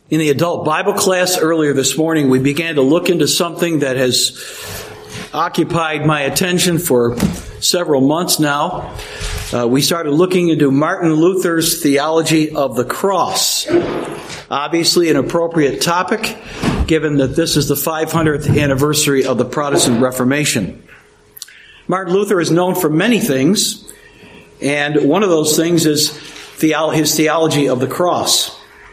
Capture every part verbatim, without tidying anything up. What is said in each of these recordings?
In the adult Bible class earlier this morning, we began to look into something that has occupied my attention for several months now. Uh, we started looking into Martin Luther's theology of the cross. Obviously an appropriate topic, given that this is the five hundredth anniversary of the Protestant Reformation. Martin Luther is known for many things, and one of those things is theo- his theology of the cross.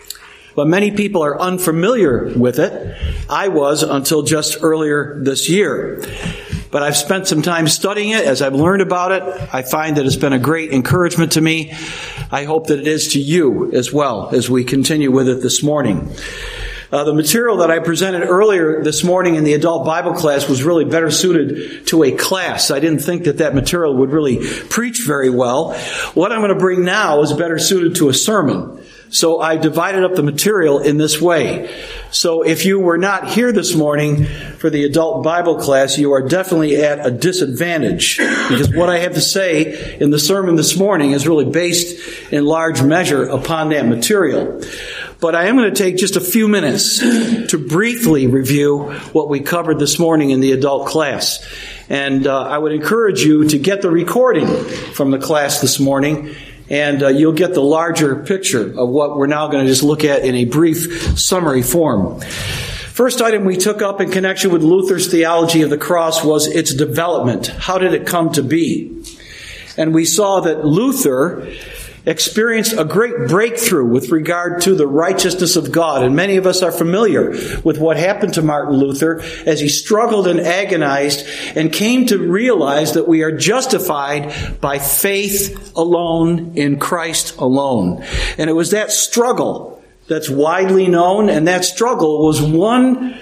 But many people are unfamiliar with it. I was until just earlier this year. But I've spent some time studying it. As I've learned about it, I find that it's been a great encouragement to me. I hope that it is to you as well as we continue with it this morning. Uh, the material that I presented earlier this morning in the adult Bible class was really better suited to a class. I didn't think that that material would really preach very well. What I'm going to bring now is better suited to a sermon. So I divided up the material in this way. So if you were not here this morning for the adult Bible class, you are definitely at a disadvantage, because what I have to say in the sermon this morning is really based in large measure upon that material. But I am going to take just a few minutes to briefly review what we covered this morning in the adult class. And uh, I would encourage you to get the recording from the class this morning, and uh, you'll get the larger picture of what we're now going to just look at in a brief summary form. First item we took up in connection with Luther's theology of the cross was its development. How did it come to be? And we saw that Luther experienced a great breakthrough with regard to the righteousness of God. And many of us are familiar with what happened to Martin Luther as he struggled and agonized and came to realize that we are justified by faith alone in Christ alone. And it was that struggle that's widely known, and that struggle was one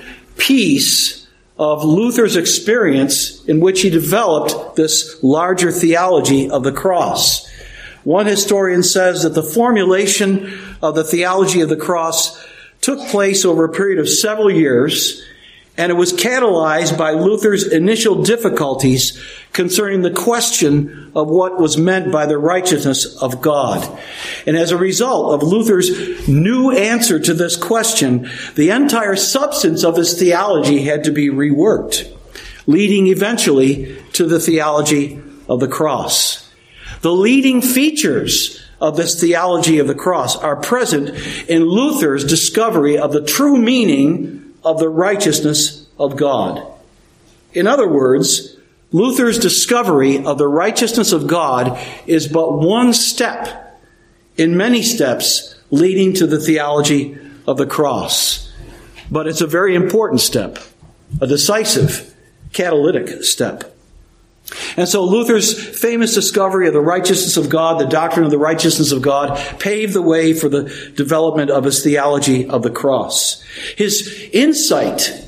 piece of Luther's experience in which he developed this larger theology of the cross. One historian says that the formulation of the theology of the cross took place over a period of several years, and it was catalyzed by Luther's initial difficulties concerning the question of what was meant by the righteousness of God. And as a result of Luther's new answer to this question, the entire substance of his theology had to be reworked, leading eventually to the theology of the cross. The leading features of this theology of the cross are present in Luther's discovery of the true meaning of the righteousness of God. In other words, Luther's discovery of the righteousness of God is but one step in many steps leading to the theology of the cross. But it's a very important step, a decisive, catalytic step. And so Luther's famous discovery of the righteousness of God, the doctrine of the righteousness of God, paved the way for the development of his theology of the cross. His insight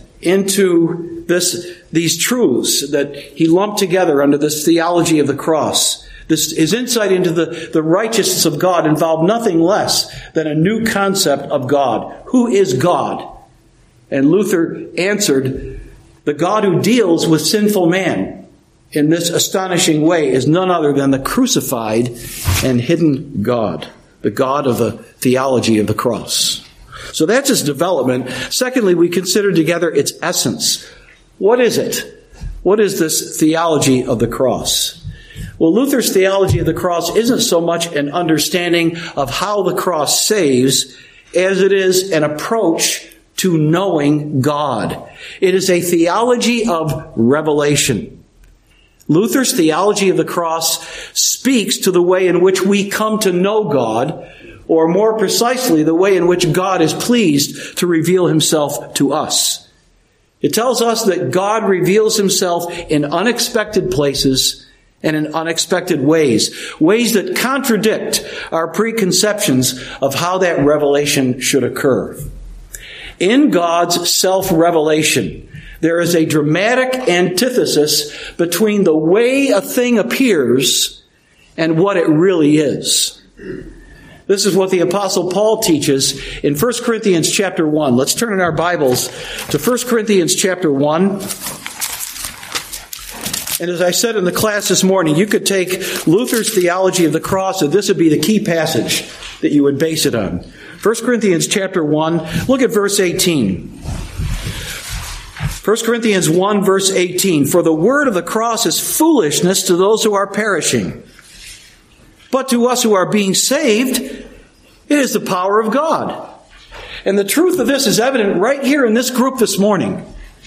into this, these truths that he lumped together under this theology of the cross, this, his insight into the, the righteousness of God involved nothing less than a new concept of God. Who is God? And Luther answered, the God who deals with sinful man in this astonishing way is none other than the crucified and hidden God, the God of the theology of the cross. So that's its development. Secondly, we consider together its essence. What is it? What is this theology of the cross? Well, Luther's theology of the cross isn't so much an understanding of how the cross saves as it is an approach to knowing God. It is a theology of revelation. Luther's theology of the cross speaks to the way in which we come to know God, or more precisely, the way in which God is pleased to reveal himself to us. It tells us that God reveals himself in unexpected places and in unexpected ways, ways that contradict our preconceptions of how that revelation should occur. In God's self-revelation, there is a dramatic antithesis between the way a thing appears and what it really is. This is what the Apostle Paul teaches in First Corinthians chapter one. Let's turn in our Bibles to First Corinthians chapter one. And as I said in the class this morning, you could take Luther's theology of the cross, and this would be the key passage that you would base it on. First Corinthians chapter one, look at verse eighteen. First Corinthians one, verse eighteen. For the word of the cross is foolishness to those who are perishing. But to us who are being saved, it is the power of God. And the truth of this is evident right here in this group this morning.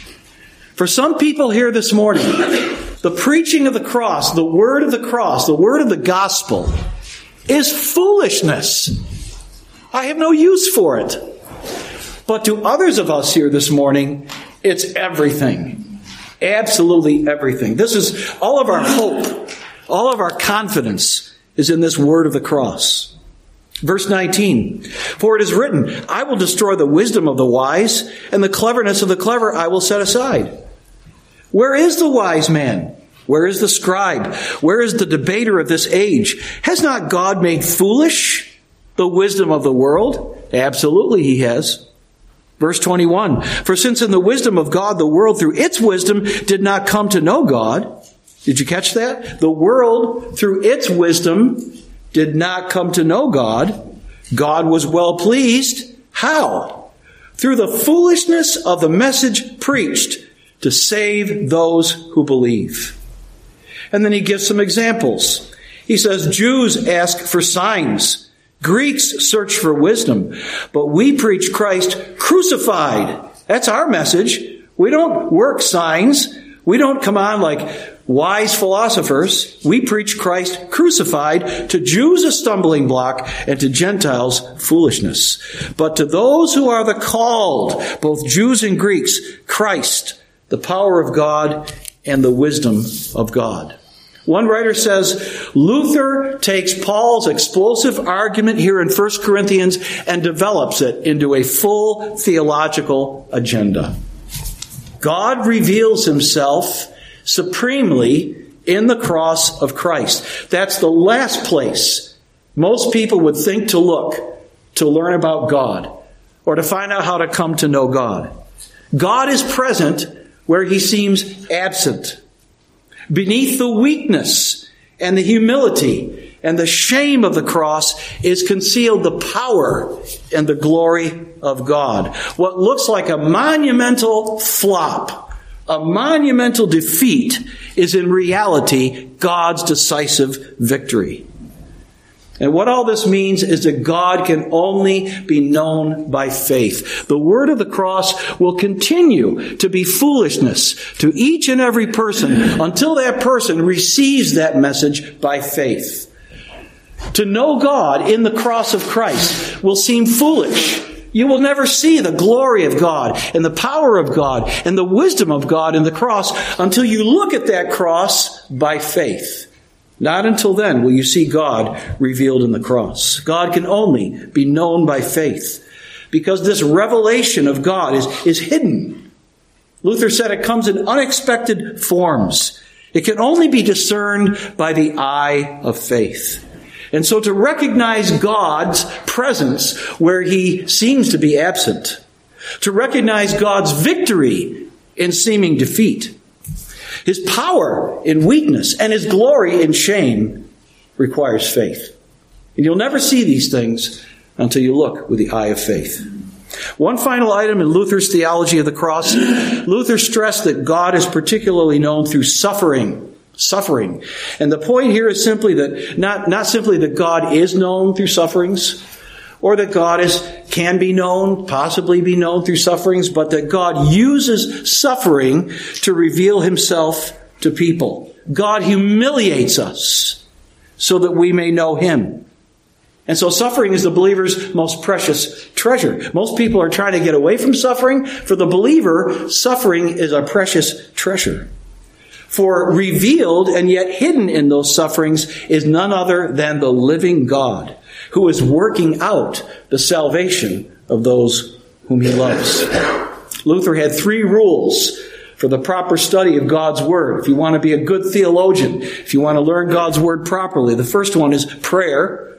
For some people here this morning, the preaching of the cross, the word of the cross, the word of the gospel is foolishness. I have no use for it. But to others of us here this morning, it's everything. Absolutely everything. This is all of our hope, all of our confidence is in this word of the cross. Verse nineteen, for it is written, I will destroy the wisdom of the wise, and the cleverness of the clever I will set aside. Where is the wise man? Where is the scribe? Where is the debater of this age? Has not God made foolish the wisdom of the world? Absolutely he has. Verse twenty-one, for since in the wisdom of God, the world through its wisdom did not come to know God. Did you catch that? The world through its wisdom did not come to know God. God was well pleased. How? Through the foolishness of the message preached to save those who believe. And then he gives some examples. He says, Jews ask for signs. Greeks search for wisdom. But we preach Christ crucified. That's our message. We don't work signs. We don't come on like wise philosophers. We preach Christ crucified, to Jews a stumbling block, and to Gentiles foolishness. But to those who are the called, both Jews and Greeks, Christ, the power of God and the wisdom of God. One writer says, Luther takes Paul's explosive argument here in First Corinthians and develops it into a full theological agenda. God reveals himself supremely in the cross of Christ. That's the last place most people would think to look to learn about God or to find out how to come to know God. God is present where he seems absent. Beneath the weakness and the humility and the shame of the cross is concealed the power and the glory of God. What looks like a monumental flop, a monumental defeat, is in reality God's decisive victory. And what all this means is that God can only be known by faith. The word of the cross will continue to be foolishness to each and every person until that person receives that message by faith. To know God in the cross of Christ will seem foolish. You will never see the glory of God and the power of God and the wisdom of God in the cross until you look at that cross by faith. Not until then will you see God revealed in the cross. God can only be known by faith because this revelation of God is, is hidden. Luther said it comes in unexpected forms. It can only be discerned by the eye of faith. And so to recognize God's presence where he seems to be absent, to recognize God's victory in seeming defeat, his power in weakness, and his glory in shame requires faith. And you'll never see these things until you look with the eye of faith. One final item in Luther's theology of the cross. Luther stressed that God is particularly known through suffering. Suffering. And the point here is simply that, not, not simply that God is known through sufferings, or that God is can be known, possibly be known through sufferings, but that God uses suffering to reveal himself to people. God humiliates us so that we may know him. And so suffering is the believer's most precious treasure. Most people are trying to get away from suffering. For the believer, suffering is a precious treasure. For revealed and yet hidden in those sufferings is none other than the living God, who is working out the salvation of those whom he loves. Luther had three rules for the proper study of God's Word. If you want to be a good theologian, if you want to learn God's Word properly, the first one is prayer,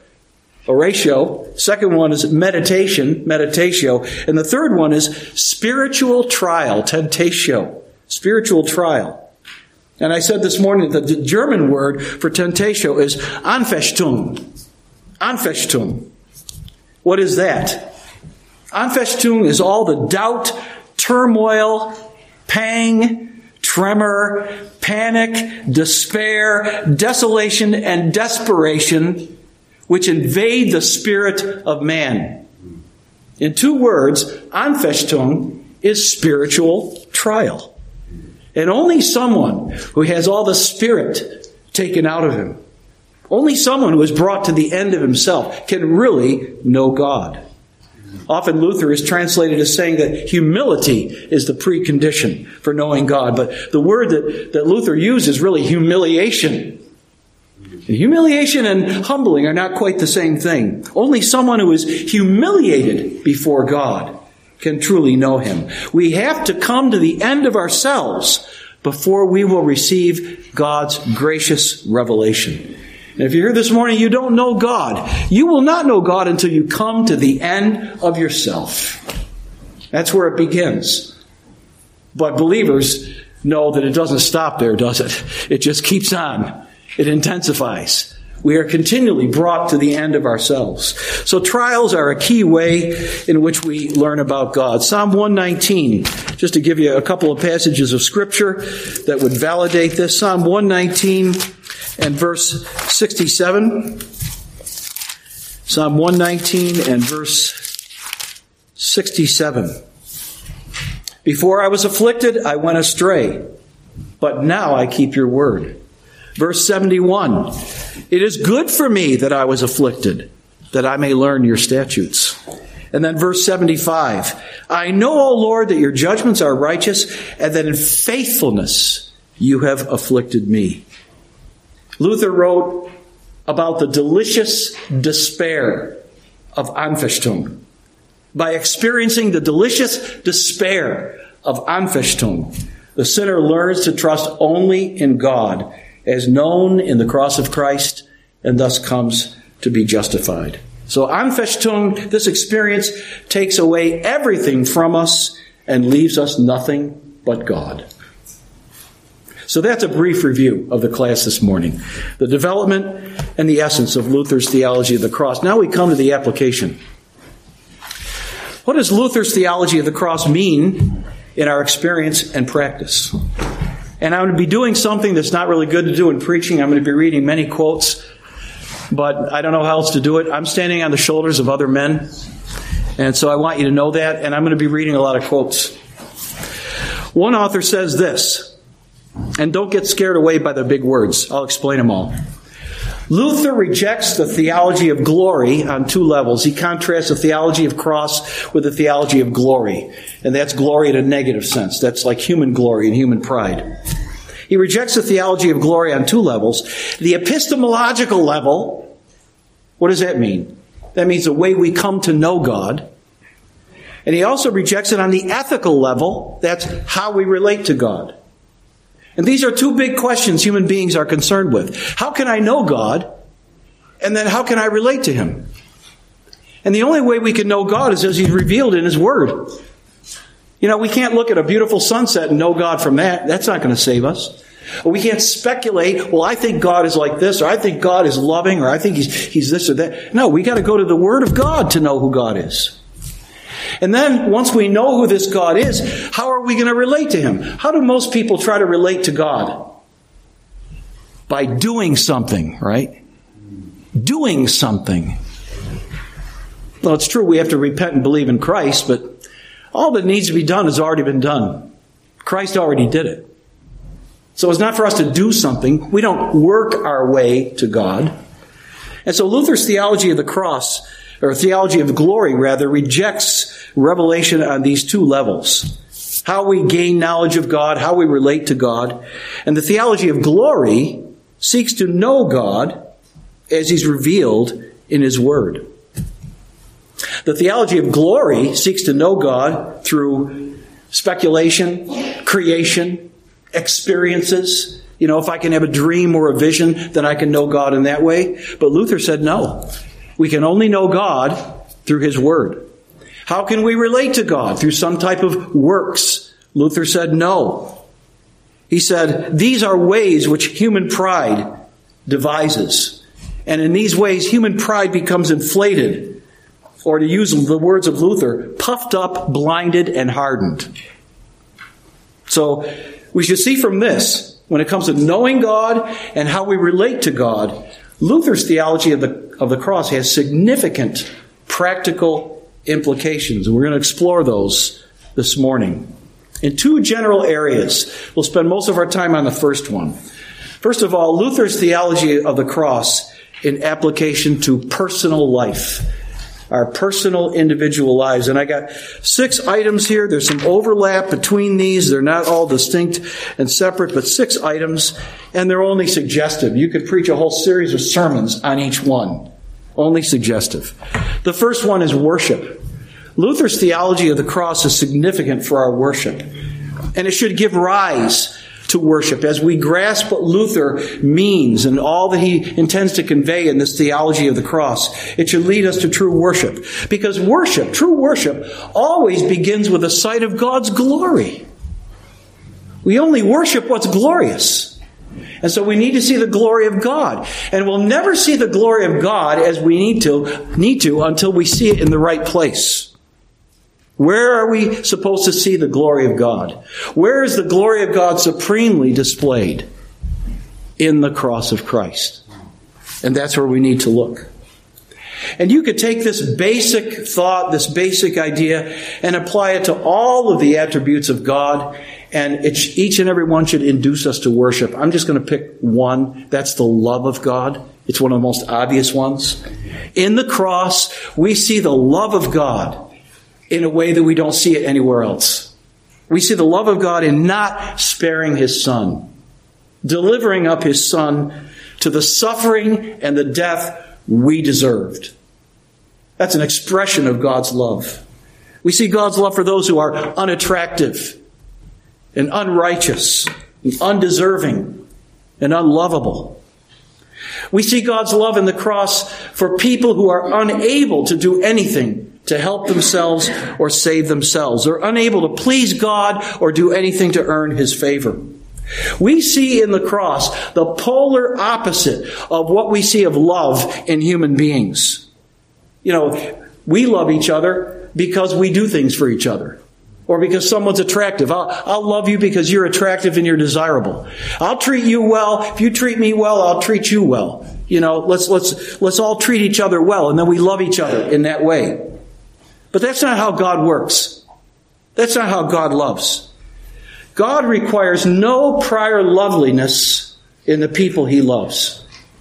oratio. Second one is meditation, meditatio. And the third one is spiritual trial, tentatio, spiritual trial. And I said this morning that the German word for tentatio is Anfechtung. Anfechtung. What is that? Anfechtung is all the doubt, turmoil, pang, tremor, panic, despair, desolation, and desperation which invade the spirit of man. In two words, Anfechtung is spiritual trial. And only someone who has all the spirit taken out of him, only someone who is brought to the end of himself can really know God. Often Luther is translated as saying that humility is the precondition for knowing God. But the word that, that Luther used is really humiliation. Humiliation and humbling are not quite the same thing. Only someone who is humiliated before God can truly know him. We have to come to the end of ourselves before we will receive God's gracious revelation. And if you're here this morning, you don't know God. You will not know God until you come to the end of yourself. That's where it begins. But believers know that it doesn't stop there, does it? It just keeps on. It intensifies. We are continually brought to the end of ourselves. So trials are a key way in which we learn about God. Psalm one nineteen, just to give you a couple of passages of Scripture that would validate this. Psalm one nineteen and verse sixty-seven. Psalm one nineteen and verse sixty-seven. Before I was afflicted, I went astray, but now I keep your word. Verse seventy-one. It is good for me that I was afflicted, that I may learn your statutes. And then verse seventy-five. I know, O Lord, that your judgments are righteous, and that in faithfulness you have afflicted me. Luther wrote about the delicious despair of Anfechtung. By experiencing the delicious despair of Anfechtung, the sinner learns to trust only in God, as known in the cross of Christ, and thus comes to be justified. So Anfechtung, this experience, takes away everything from us and leaves us nothing but God. So that's a brief review of the class this morning. The development and the essence of Luther's theology of the cross. Now we come to the application. What does Luther's theology of the cross mean in our experience and practice? And I'm going to be doing something that's not really good to do in preaching. I'm going to be reading many quotes, but I don't know how else to do it. I'm standing on the shoulders of other men, and so I want you to know that, and I'm going to be reading a lot of quotes. One author says this, and don't get scared away by the big words. I'll explain them all. Luther rejects the theology of glory on two levels. He contrasts the theology of cross with the theology of glory. And that's glory in a negative sense. That's like human glory and human pride. He rejects the theology of glory on two levels. The epistemological level, what does that mean? That means the way we come to know God. And he also rejects it on the ethical level. That's how we relate to God. And these are two big questions human beings are concerned with. How can I know God? And then how can I relate to Him? And the only way we can know God is as He's revealed in His Word. You know, we can't look at a beautiful sunset and know God from that. That's not going to save us. Or we can't speculate, well, I think God is like this, or I think God is loving, or I think He's, he's this or that. No, we got to go to the Word of God to know who God is. And then, once we know who this God is, how are we going to relate to Him? How do most people try to relate to God? By doing something, right? Doing something. Well, it's true we have to repent and believe in Christ, but all that needs to be done has already been done. Christ already did it. So it's not for us to do something. We don't work our way to God. And so Luther's theology of the cross, or theology of glory, rather, rejects revelation on these two levels. How we gain knowledge of God, how we relate to God. And the theology of glory seeks to know God as He's revealed in His Word. The theology of glory seeks to know God through speculation, creation, experiences. You know, if I can have a dream or a vision, then I can know God in that way. But Luther said no. We can only know God through His Word. How can we relate to God? Through some type of works. Luther said no. He said, these are ways which human pride devises. And in these ways, human pride becomes inflated or to use the words of Luther, puffed up, blinded, and hardened. So we should see from this, when it comes to knowing God and how we relate to God, Luther's theology of the, of the cross has significant practical implications. And we're going to explore those this morning in two general areas. We'll spend most of our time on the first one. First of all, Luther's theology of the cross in application to personal life, our personal individual lives. And I got six items here. There's some overlap between these. They're not all distinct and separate, but six items, and they're only suggestive. You could preach a whole series of sermons on each one. Only suggestive. The first one is worship. Luther's theology of the cross is significant for our worship, and it should give rise to worship as we grasp what Luther means and all that he intends to convey in this theology of the cross. It should lead us to true worship, because worship, true worship, always begins with a sight of God's glory. We only worship what's glorious. And so we need to see the glory of God. And we'll never see the glory of God as we need to, need to until we see it in the right place. Where are we supposed to see the glory of God? Where is the glory of God supremely displayed? In the cross of Christ. And that's where we need to look. And you could take this basic thought, this basic idea, and apply it to all of the attributes of God. And it, each and every one should induce us to worship. I'm just going to pick one. That's the love of God. It's one of the most obvious ones. In the cross, we see the love of God in a way that we don't see it anywhere else. We see the love of God in not sparing His Son, delivering up His Son to the suffering and the death we deserved. That's an expression of God's love. We see God's love for those who are unattractive and unrighteous and undeserving and unlovable. We see God's love in the cross for people who are unable to do anything to help themselves or save themselves. They're unable to please God or do anything to earn His favor. We see in the cross the polar opposite of what we see of love in human beings. You know, we love each other because we do things for each other. Or because someone's attractive. I'll, I'll love you because you're attractive and you're desirable. I'll treat you well. If you treat me well, I'll treat you well. You know, let's, let's, let's all treat each other well, and then we love each other in that way. But that's not how God works. That's not how God loves. God requires no prior loveliness in the people He loves.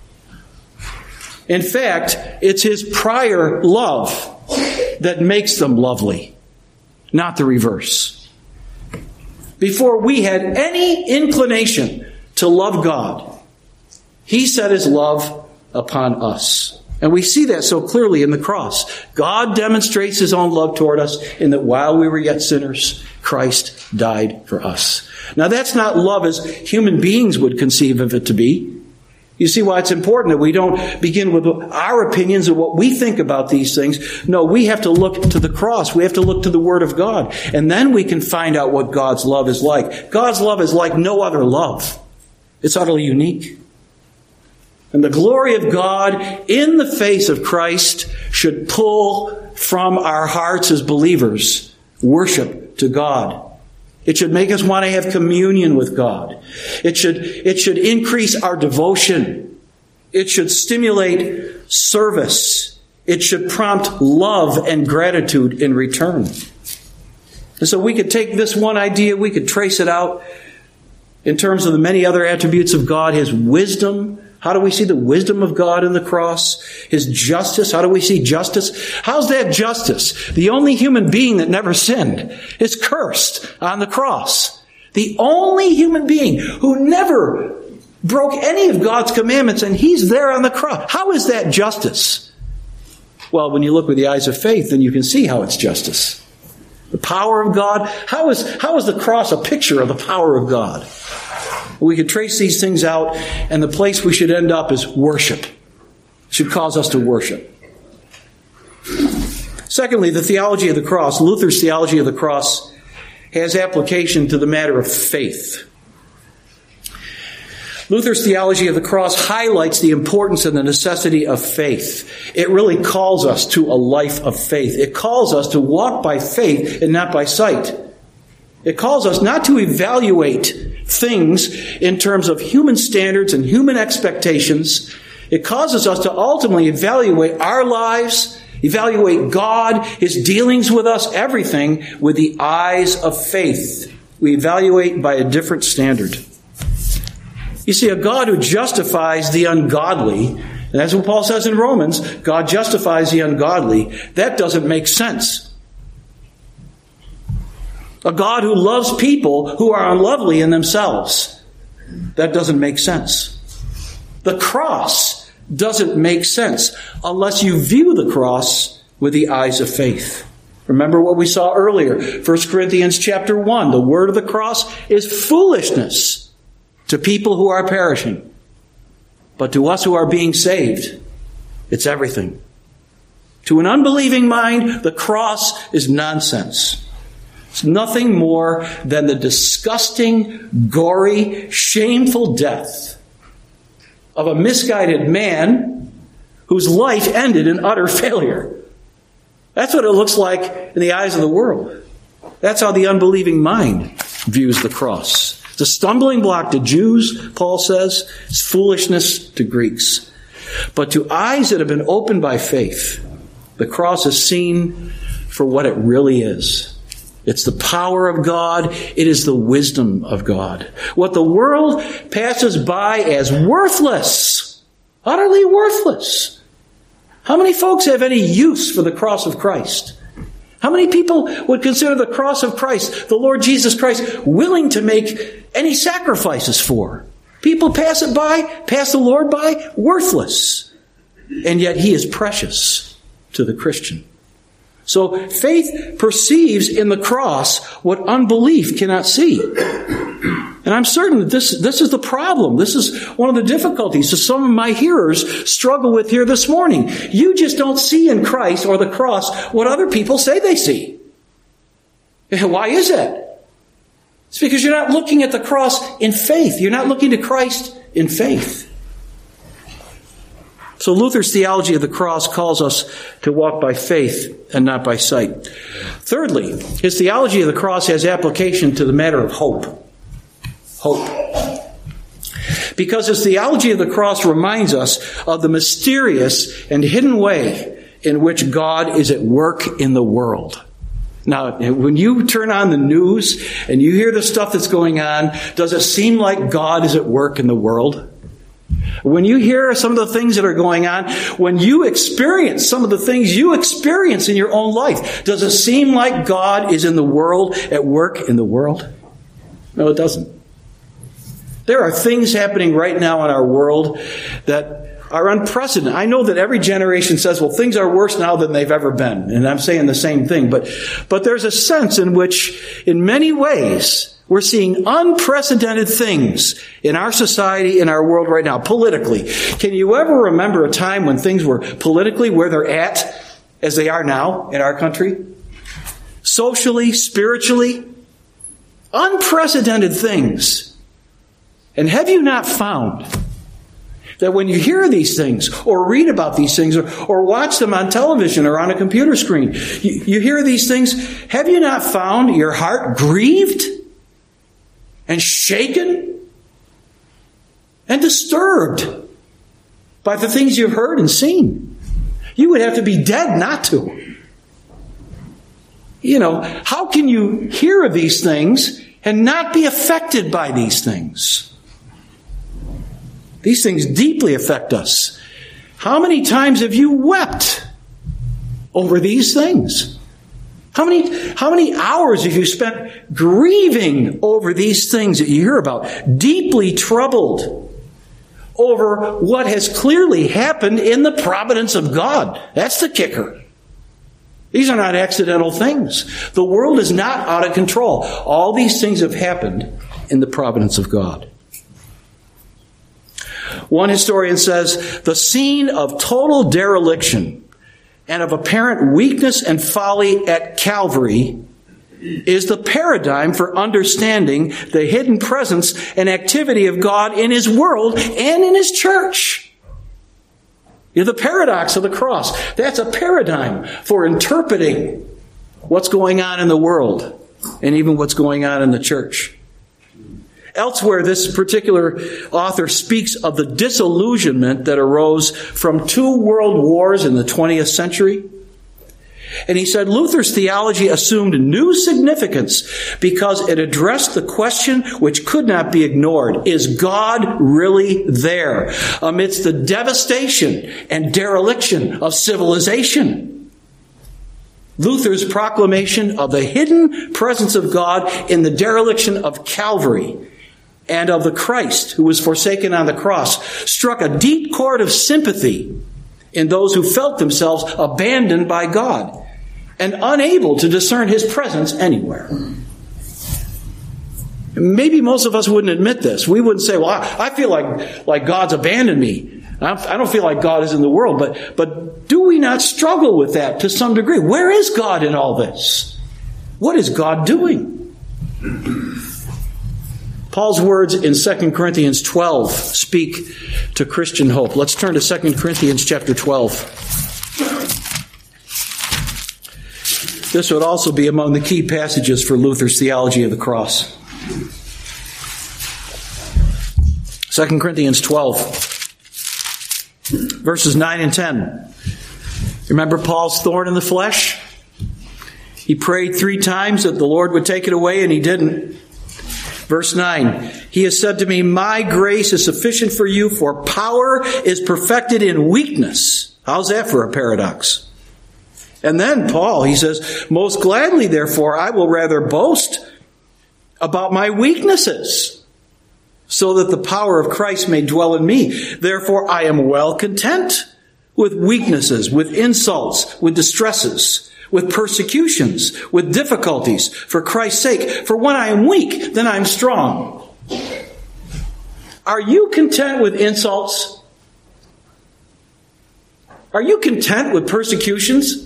In fact, it's His prior love that makes them lovely, not the reverse. Before we had any inclination to love God, He set His love upon us. And we see that so clearly in the cross. God demonstrates His own love toward us in that while we were yet sinners, Christ died for us. Now that's not love as human beings would conceive of it to be. You see why it's important that we don't begin with our opinions of what we think about these things. No, we have to look to the cross. We have to look to the Word of God. And then we can find out what God's love is like. God's love is like no other love. It's utterly unique. And the glory of God in the face of Christ should pull from our hearts as believers worship to God. It should make us want to have communion with God. It should, it should increase our devotion. It should stimulate service. It should prompt love and gratitude in return. And so we could take this one idea, we could trace it out in terms of the many other attributes of God, His wisdom. How do we see the wisdom of God in the cross? His justice. How do we see justice? How's that justice? The only human being that never sinned is cursed on the cross. The only human being who never broke any of God's commandments, and He's there on the cross. How is that justice? Well, when you look with the eyes of faith, then you can see how it's justice. The power of God. How is, how is the cross a picture of the power of God? We could trace these things out, and the place we should end up is worship. It should cause us to worship. Secondly, the theology of the cross, Luther's theology of the cross, has application to the matter of faith. Luther's theology of the cross highlights the importance and the necessity of faith. It really calls us to a life of faith. It calls us to walk by faith and not by sight. It calls us not to evaluate things in terms of human standards and human expectations. It causes us to ultimately evaluate our lives, evaluate God, His dealings with us, everything with the eyes of faith. We evaluate by a different standard. You see, a God who justifies the ungodly, and that's what Paul says in Romans, God justifies the ungodly, that doesn't make sense. A God who loves people who are unlovely in themselves, that doesn't make sense. The cross doesn't make sense unless you view the cross with the eyes of faith. Remember what we saw earlier, First Corinthians chapter one, the word of the cross is foolishness to people who are perishing. But to us who are being saved, it's everything. To an unbelieving mind, the cross is nonsense. It's nothing more than the disgusting, gory, shameful death of a misguided man whose life ended in utter failure. That's what it looks like in the eyes of the world. That's how the unbelieving mind views the cross. It's a stumbling block to Jews, Paul says. It's foolishness to Greeks. But to eyes that have been opened by faith, the cross is seen for what it really is. It's the power of God. It is the wisdom of God. What the world passes by as worthless, utterly worthless. How many folks have any use for the cross of Christ? How many people would consider the cross of Christ, the Lord Jesus Christ, willing to make any sacrifices for? People pass it by, pass the Lord by, worthless. And yet He is precious to the Christian. So faith perceives in the cross what unbelief cannot see. And I'm certain that this, this is the problem. This is one of the difficulties that some of my hearers struggle with here this morning. You just don't see in Christ or the cross what other people say they see. Why is that? It's because you're not looking at the cross in faith. You're not looking to Christ in faith. So Luther's theology of the cross calls us to walk by faith and not by sight. Thirdly, his theology of the cross has application to the matter of hope. Hope. Because his theology of the cross reminds us of the mysterious and hidden way in which God is at work in the world. Now, when you turn on the news and you hear the stuff that's going on, does it seem like God is at work in the world? When you hear some of the things that are going on, when you experience some of the things you experience in your own life, does it seem like God is in the world, at work in the world? No, it doesn't. There are things happening right now in our world that are unprecedented. I know that every generation says, well, things are worse now than they've ever been. And I'm saying the same thing. But, but there's a sense in which, in many ways, we're seeing unprecedented things in our society, in our world right now, politically. Can you ever remember a time when things were politically where they're at as they are now in our country? Socially, spiritually, unprecedented things. And have you not found that when you hear these things or read about these things or, or watch them on television or on a computer screen, you, you hear these things, have you not found your heart grieved and shaken and disturbed by the things you've heard and seen? You would have to be dead not to. You know, how can you hear of these things and not be affected by these things? These things deeply affect us. How many times have you wept over these things? How many, how many hours have you spent grieving over these things that you hear about? Deeply troubled over what has clearly happened in the providence of God. That's the kicker. These are not accidental things. The world is not out of control. All these things have happened in the providence of God. One historian says, the scene of total dereliction and of apparent weakness and folly at Calvary is the paradigm for understanding the hidden presence and activity of God in His world and in His church. You know, the paradox of the cross. That's a paradigm for interpreting what's going on in the world and even what's going on in the church. Elsewhere, this particular author speaks of the disillusionment that arose from two world wars in the twentieth century. And he said Luther's theology assumed new significance because it addressed the question which could not be ignored. Is God really there amidst the devastation and dereliction of civilization? Luther's proclamation of the hidden presence of God in the dereliction of Calvary and of the Christ who was forsaken on the cross struck a deep chord of sympathy in those who felt themselves abandoned by God and unable to discern His presence anywhere. Maybe most of us wouldn't admit this. We wouldn't say, well, I feel like, like God's abandoned me. I don't feel like God is in the world. But, but do we not struggle with that to some degree? Where is God in all this? What is God doing? Paul's words in Second Corinthians twelve speak to Christian hope. Let's turn to Second Corinthians chapter twelve. This would also be among the key passages for Luther's theology of the cross. Second Corinthians twelve, verses nine and ten. Remember Paul's thorn in the flesh? He prayed three times that the Lord would take it away, and He didn't. Verse nine, He has said to me, my grace is sufficient for you, for power is perfected in weakness. How's that for a paradox? And then Paul, he says, most gladly, therefore, I will rather boast about my weaknesses, so that the power of Christ may dwell in me. Therefore, I am well content with weaknesses, with insults, with distresses, with persecutions, with difficulties, for Christ's sake. For when I am weak, then I am strong. Are you content with insults? Are you content with persecutions?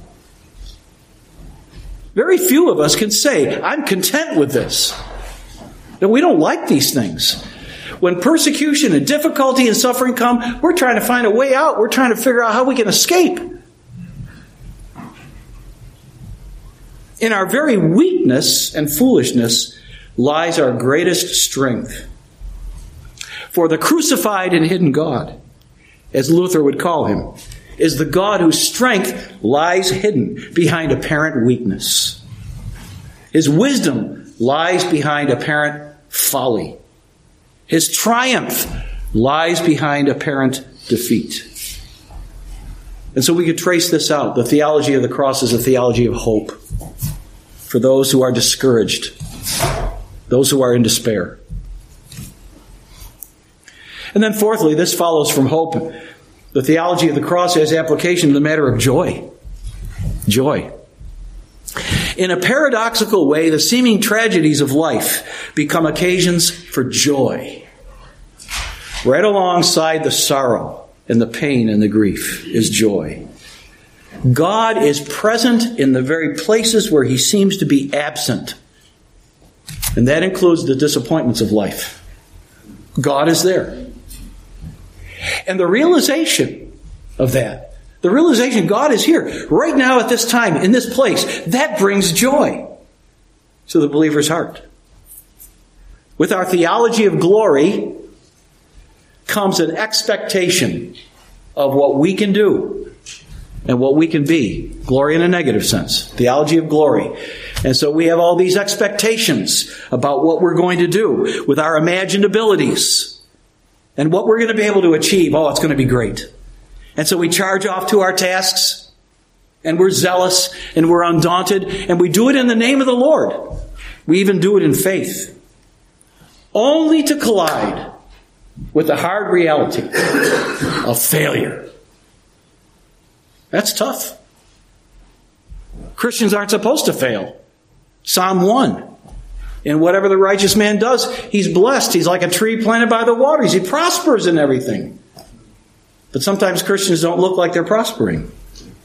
Very few of us can say, I'm content with this. That we don't like these things. When persecution and difficulty and suffering come, we're trying to find a way out. We're trying to figure out how we can escape. In our very weakness and foolishness lies our greatest strength. For the crucified and hidden God, as Luther would call Him, is the God whose strength lies hidden behind apparent weakness. His wisdom lies behind apparent folly. His triumph lies behind apparent defeat. And so we could trace this out. The theology of the cross is a theology of hope for those who are discouraged, those who are in despair. And then fourthly, this follows from hope. The theology of the cross has application to the matter of joy. Joy. In a paradoxical way, the seeming tragedies of life become occasions for joy. Right alongside the sorrow and the pain and the grief is joy. God is present in the very places where He seems to be absent. And that includes the disappointments of life. God is there. And the realization of that, the realization God is here right now at this time, in this place, that brings joy to the believer's heart. With our theology of glory comes an expectation of what we can do and what we can be. Glory in a negative sense. Theology of glory. And so we have all these expectations about what we're going to do with our imagined abilities. And what we're going to be able to achieve, oh, it's going to be great. And so we charge off to our tasks, and we're zealous, and we're undaunted, and we do it in the name of the Lord. We even do it in faith. Only to collide with the hard reality of failure. That's tough. Christians aren't supposed to fail. Psalm one. And whatever the righteous man does, he's blessed. He's like a tree planted by the waters. He prospers in everything. But sometimes Christians don't look like they're prospering.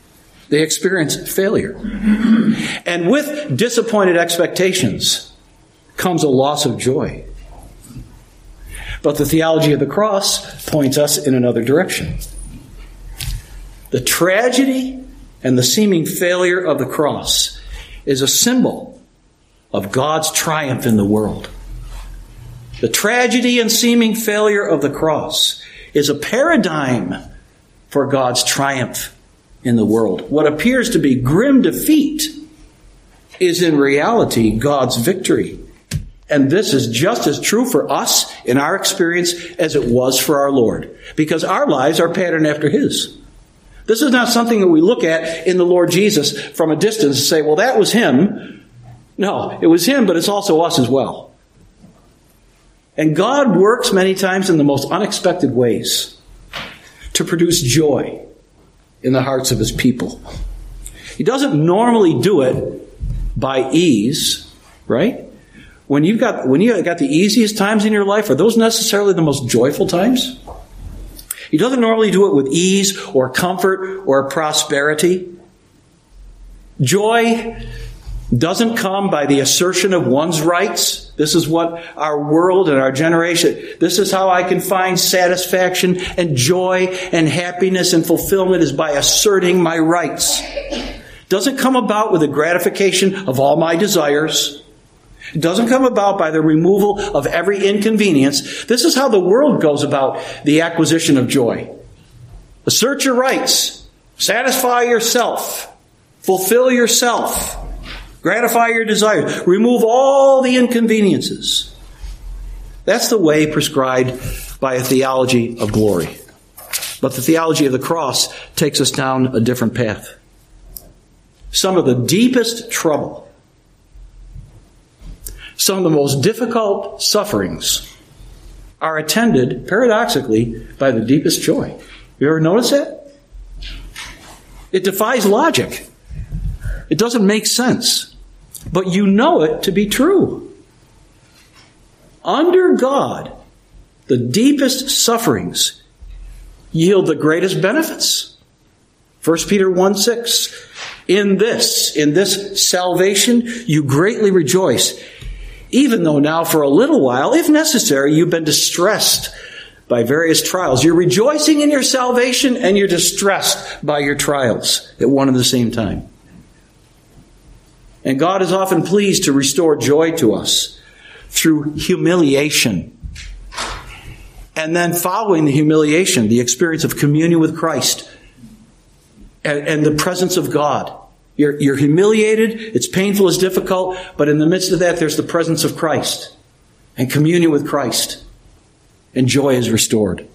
They experience failure. And with disappointed expectations comes a loss of joy. But the theology of the cross points us in another direction. The tragedy and the seeming failure of the cross is a symbol of God's triumph in the world. The tragedy and seeming failure of the cross is a paradigm for God's triumph in the world. What appears to be grim defeat is in reality God's victory. And this is just as true for us in our experience as it was for our Lord, because our lives are patterned after His. This is not something that we look at in the Lord Jesus from a distance and say, well, that was Him. No, it was Him, but it's also us as well. And God works many times in the most unexpected ways to produce joy in the hearts of His people. He doesn't normally do it by ease, right? When you've got when you got the easiest times in your life, are those necessarily the most joyful times? He doesn't normally do it with ease or comfort or prosperity. Joy doesn't come by the assertion of one's rights. This is what our world and our generation, this is how I can find satisfaction and joy and happiness and fulfillment, is by asserting my rights. It doesn't come about with the gratification of all my desires. It doesn't come about by the removal of every inconvenience. This is how the world goes about the acquisition of joy. Assert your rights. Satisfy yourself. Fulfill yourself. Gratify your desires. Remove all the inconveniences. That's the way prescribed by a theology of glory. But the theology of the cross takes us down a different path. Some of the deepest trouble, some of the most difficult sufferings are attended, paradoxically, by the deepest joy. You ever notice that? It defies logic. It doesn't make sense. But you know it to be true. Under God, the deepest sufferings yield the greatest benefits. First Peter one six. In this, in this salvation, you greatly rejoice, even though now for a little while, if necessary, you've been distressed by various trials. You're rejoicing in your salvation and you're distressed by your trials at one and the same time. And God is often pleased to restore joy to us through humiliation. And then following the humiliation, the experience of communion with Christ and, and the presence of God. You're, you're humiliated, it's painful, it's difficult, but in the midst of that, there's the presence of Christ and communion with Christ, and joy is restored.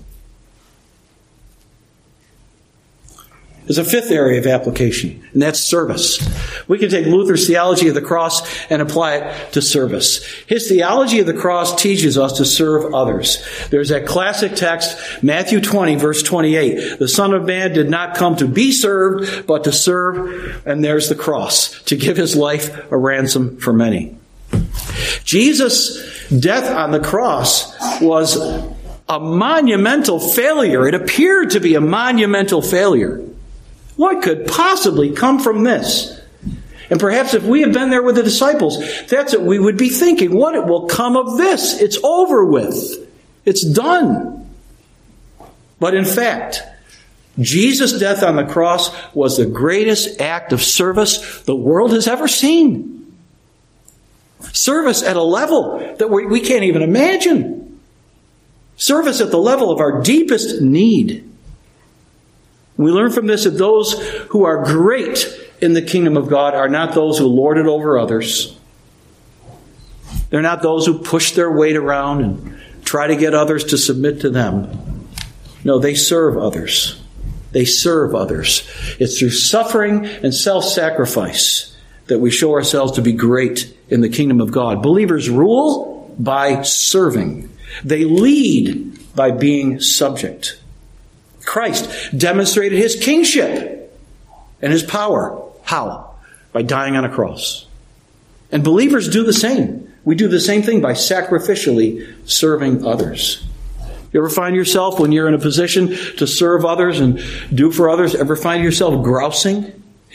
There's a fifth area of application, and that's service. We can take Luther's theology of the cross and apply it to service. His theology of the cross teaches us to serve others. There's that classic text, Matthew twenty, verse twenty-eight. The Son of Man did not come to be served, but to serve, and there's the cross, to give His life a ransom for many. Jesus' death on the cross was a monumental failure. It appeared to be a monumental failure. What could possibly come from this? And perhaps if we had been there with the disciples, that's what we would be thinking. What will come of this? It's over with. It's done. But in fact, Jesus' death on the cross was the greatest act of service the world has ever seen. Service at a level that we, we can't even imagine. Service at the level of our deepest need. We learn from this that those who are great in the kingdom of God are not those who lord it over others. They're not those who push their weight around and try to get others to submit to them. No, they serve others. They serve others. It's through suffering and self-sacrifice that we show ourselves to be great in the kingdom of God. Believers rule by serving. They lead by being subject. Christ demonstrated His kingship and His power. How? By dying on a cross. And believers do the same. We do the same thing by sacrificially serving others. You ever find yourself, when you're in a position to serve others and do for others, ever find yourself grousing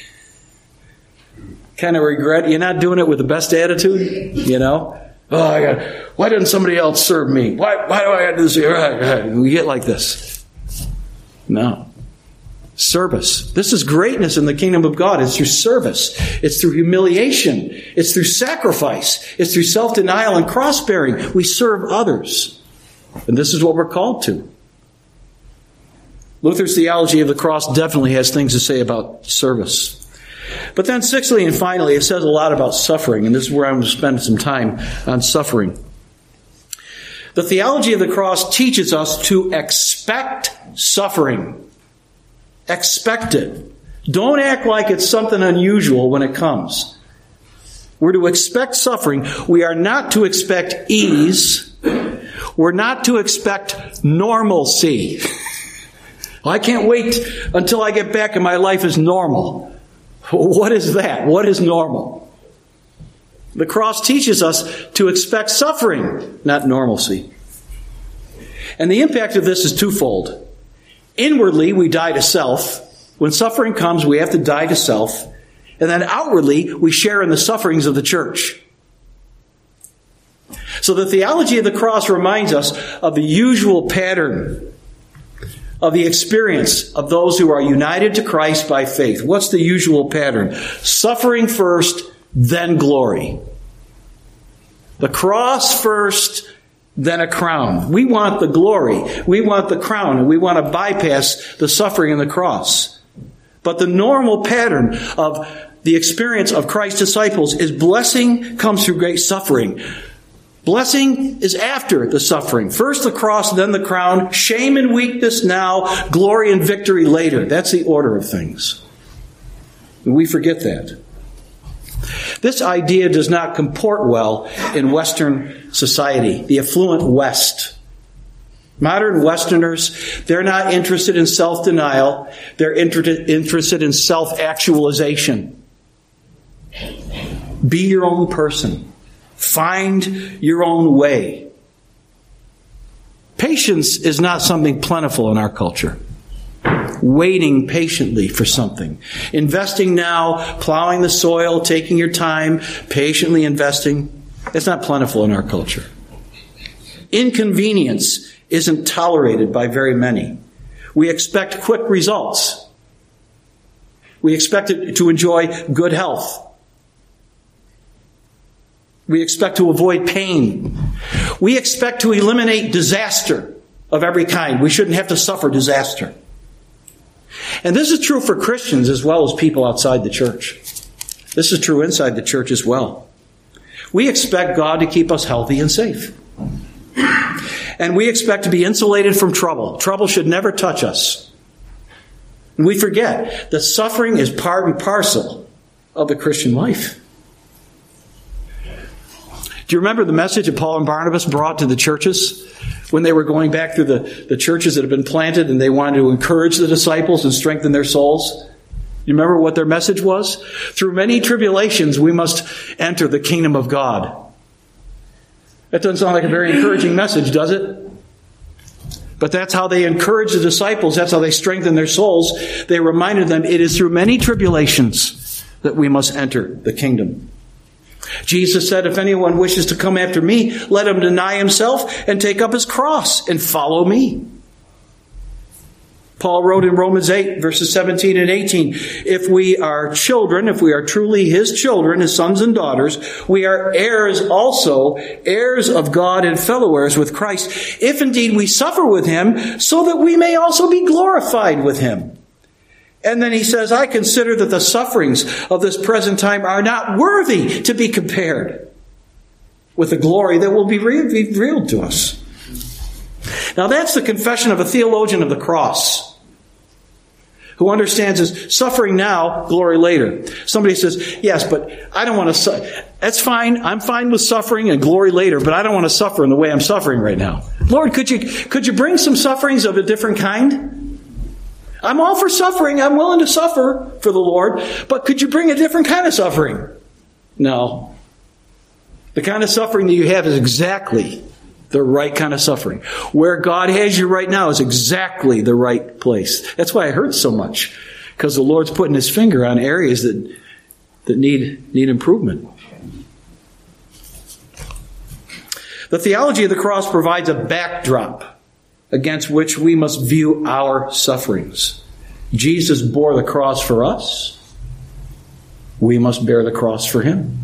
kind of regret. You're not doing it with the best attitude, you know. Oh, I got. Why didn't somebody else serve me? Why? Why do I have to do this here? We get like this. No. Service. This is greatness in the kingdom of God. It's through service. It's through humiliation. It's through sacrifice. It's through self-denial and cross-bearing. We serve others. And this is what we're called to. Luther's theology of the cross definitely has things to say about service. But then sixthly and finally, it says a lot about suffering. And this is where I'm going to spend some time on suffering. The theology of the cross teaches us to expect suffering. Expect it. Don't act like it's something unusual when it comes. We're to expect suffering. We are not to expect ease. We're not to expect normalcy. I can't wait until I get back and my life is normal. What is that? What is normal? The cross teaches us to expect suffering, not normalcy. And the impact of this is twofold. Inwardly, we die to self. When suffering comes, we have to die to self. And then outwardly, we share in the sufferings of the church. So the theology of the cross reminds us of the usual pattern of the experience of those who are united to Christ by faith. What's the usual pattern? Suffering first, then glory. The cross first, then a crown. We want the glory. We want the crown. And we want to bypass the suffering and the cross. But the normal pattern of the experience of Christ's disciples is blessing comes through great suffering. Blessing is after the suffering. First the cross, then the crown. Shame and weakness now. Glory and victory later. That's the order of things. And we forget that. This idea does not comport well in Western society, the affluent West. Modern Westerners, they're not interested in self-denial. They're inter- interested in self-actualization. Be your own person. Find your own way. Patience is not something plentiful in our culture. Waiting patiently for something. Investing now, plowing the soil, taking your time, patiently investing. It's not plentiful in our culture. Inconvenience isn't tolerated by very many. We expect quick results. We expect to enjoy good health. We expect to avoid pain. We expect to eliminate disaster of every kind. We shouldn't have to suffer disaster. And this is true for Christians as well as people outside the church. This is true inside the church as well. We expect God to keep us healthy and safe. And we expect to be insulated from trouble. Trouble should never touch us. And we forget that suffering is part and parcel of the Christian life. Do you remember the message that Paul and Barnabas brought to the churches when they were going back through the, the churches that had been planted and they wanted to encourage the disciples and strengthen their souls? You remember what their message was? Through many tribulations we must enter the kingdom of God. That doesn't sound like a very encouraging message, does it? But that's how they encouraged the disciples. That's how they strengthened their souls. They reminded them it is through many tribulations that we must enter the kingdom. Jesus said, if anyone wishes to come after me, let him deny himself and take up his cross and follow me. Paul wrote in Romans eight, verses seventeen and eighteen, if we are children, if we are truly his children, his sons and daughters, we are heirs also, heirs of God and fellow heirs with Christ, if indeed we suffer with him, so that we may also be glorified with him. And then he says, I consider that the sufferings of this present time are not worthy to be compared with the glory that will be revealed to us. Now that's the confession of a theologian of the cross who understands his suffering now, glory later. Somebody says, yes, but I don't want to suffer. That's fine. I'm fine with suffering and glory later, but I don't want to suffer in the way I'm suffering right now. Lord, could you, could you bring some sufferings of a different kind? I'm all for suffering. I'm willing to suffer for the Lord. But could you bring a different kind of suffering? No. The kind of suffering that you have is exactly the right kind of suffering. Where God has you right now is exactly the right place. That's why it hurts so much. Because the Lord's putting his finger on areas that that need, need improvement. The theology of the cross provides a backdrop against which we must view our sufferings. Jesus bore the cross for us. We must bear the cross for him.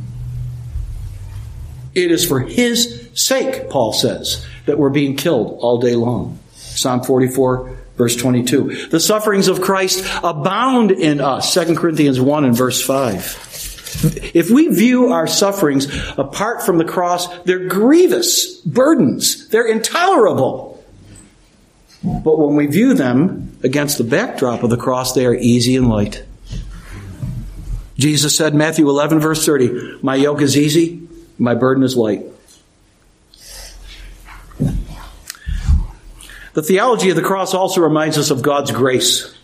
It is for his sake, Paul says, that we're being killed all day long. Psalm forty-four, verse twenty-two. The sufferings of Christ abound in us. Second Corinthians one and verse five. If we view our sufferings apart from the cross, they're grievous burdens. They're intolerable. But when we view them against the backdrop of the cross, they are easy and light. Jesus said, Matthew eleven, verse thirty, my yoke is easy, my burden is light. The theology of the cross also reminds us of God's grace.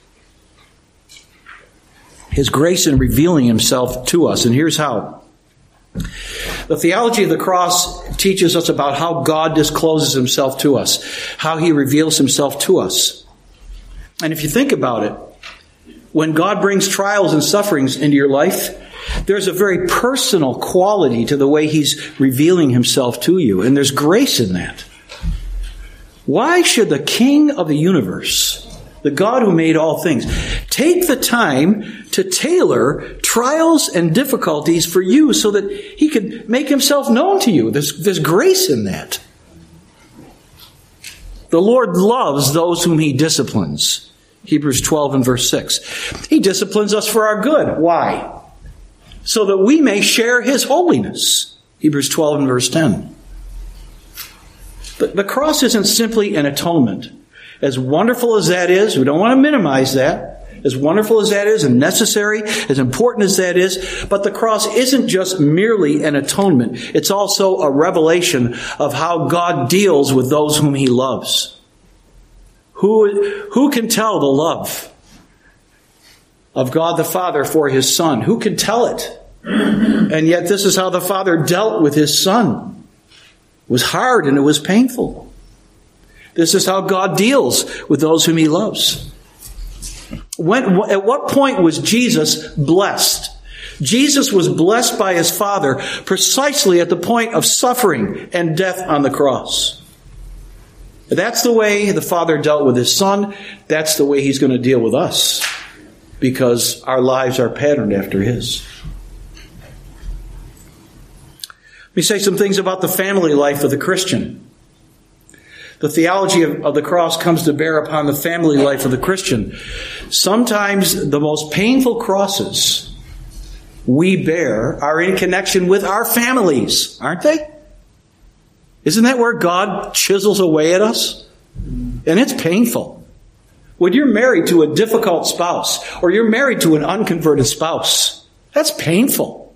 His grace in revealing himself to us. And here's how. The theology of the cross teaches us about how God discloses himself to us, how he reveals himself to us. And if you think about it, when God brings trials and sufferings into your life, there's a very personal quality to the way he's revealing himself to you. And there's grace in that. Why should the King of the universe, the God who made all things, take the time to tailor trials and difficulties for you so that he could make himself known to you? There's, there's grace in that. The Lord loves those whom he disciplines. Hebrews twelve and verse six. He disciplines us for our good. Why? So that we may share his holiness. Hebrews twelve and verse ten. The, the cross isn't simply an atonement. As wonderful as that is, we don't want to minimize that. As wonderful as that is and necessary, as important as that is, but the cross isn't just merely an atonement. It's also a revelation of how God deals with those whom he loves. Who, who can tell the love of God the Father for his Son? Who can tell it? And yet this is how the Father dealt with his Son. It was hard and it was painful. This is how God deals with those whom he loves. When, at what point was Jesus blessed? Jesus was blessed by his Father precisely at the point of suffering and death on the cross. That's the way the Father dealt with his Son. That's the way he's going to deal with us, because our lives are patterned after his. Let me say some things about the family life of the Christian. The theology of, of the cross comes to bear upon the family life of the Christian. Sometimes the most painful crosses we bear are in connection with our families, aren't they? Isn't that where God chisels away at us? And it's painful. When you're married to a difficult spouse, or you're married to an unconverted spouse, that's painful.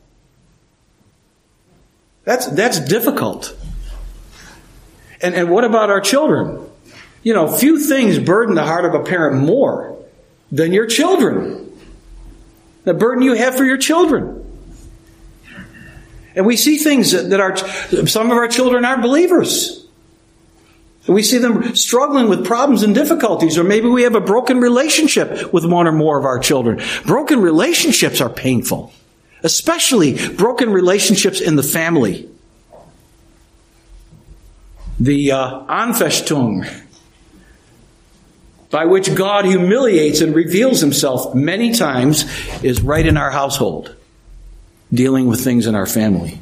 That's, that's difficult. And, and what about our children? You know, few things burden the heart of a parent more than your children. The burden you have for your children. And we see things that, that our, some of our children aren't believers. And we see them struggling with problems and difficulties, or maybe we have a broken relationship with one or more of our children. Broken relationships are painful, especially broken relationships in the family. The uh, Anfechtung, by which God humiliates and reveals himself many times, is right in our household, dealing with things in our family.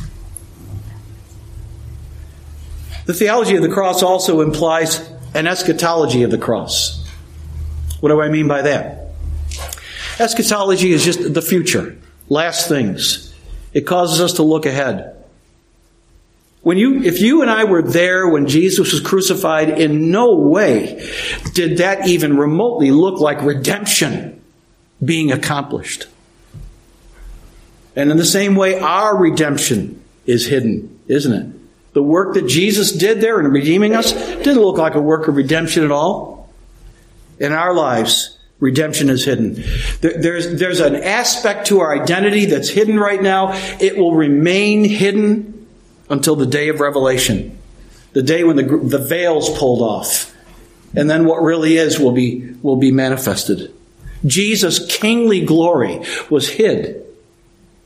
The theology of the cross also implies an eschatology of the cross. What do I mean by that? Eschatology is just the future, last things. It causes us to look ahead. When you, if you and I were there when Jesus was crucified, in no way did that even remotely look like redemption being accomplished. And in the same way, our redemption is hidden, isn't it? The work that Jesus did there in redeeming us didn't look like a work of redemption at all. In our lives, redemption is hidden. There's, there's an aspect to our identity that's hidden right now. It will remain hidden until the day of revelation, the day when the, the veil's pulled off. And then what really is will be, will be manifested. Jesus' kingly glory was hid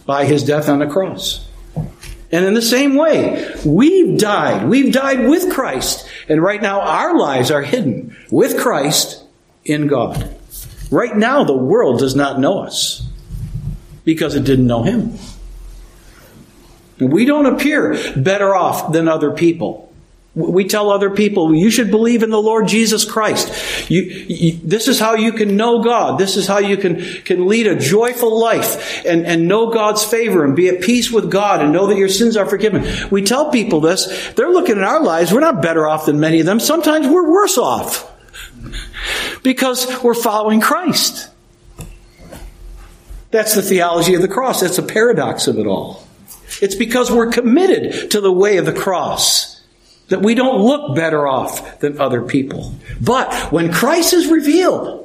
by his death on the cross. And in the same way, we've died. We've died with Christ. And right now our lives are hidden with Christ in God. Right now the world does not know us because it didn't know him. And we don't appear better off than other people. We tell other people, you should believe in the Lord Jesus Christ. You, you, this is how you can know God. This is how you can, can lead a joyful life and, and know God's favor and be at peace with God and know that your sins are forgiven. We tell people this. They're looking at our lives. We're not better off than many of them. Sometimes we're worse off because we're following Christ. That's the theology of the cross. That's the paradox of it all. It's because we're committed to the way of the cross that we don't look better off than other people. But when Christ is revealed,